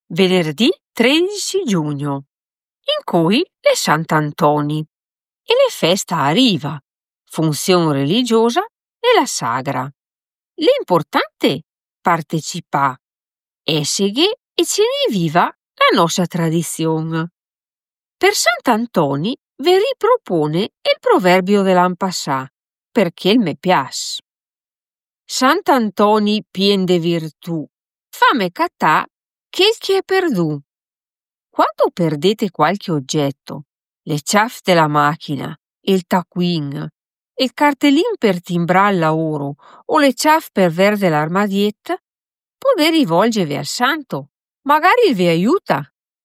venerdì 13 giugno, in cui è Sant'Antoni e le festa arriva, funzione religiosa e la sagra. L'importante partecipa, essere e ce ne viva la nostra tradizione. Per Sant'Antoni vi ripropone il proverbio dell'an passà, perché mi piace. Sant'Antoni pien de virtù, fammi catà quel che è perdù. Quando perdete qualche oggetto, le ciaffe della macchina, il taccuin, il cartellin per timbrare il lavoro o le ciaffe per verde l'armadietta, potete rivolgervi al santo, magari vi aiuta.